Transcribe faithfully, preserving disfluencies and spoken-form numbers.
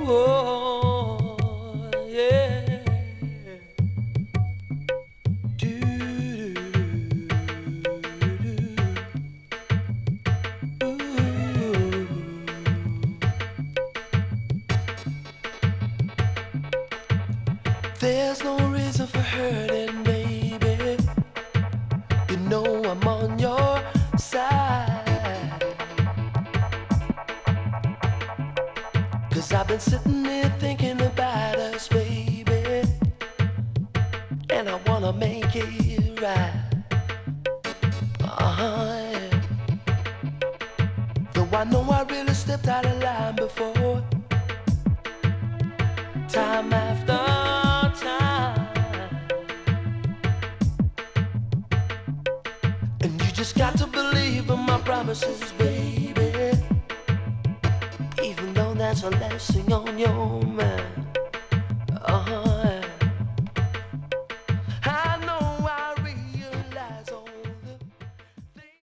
oh, yeah. Do, do, do, ooh. There's no reason for hurting, baby. You know I'm on your side. 'Cause I've been sitting here thinking about us, baby, and I wanna make it right. Uh-huh, yeah. Though I know I really stepped out of line before, time after time. And you just got to believe in my promises, baby, even though that's a lesson on your mind.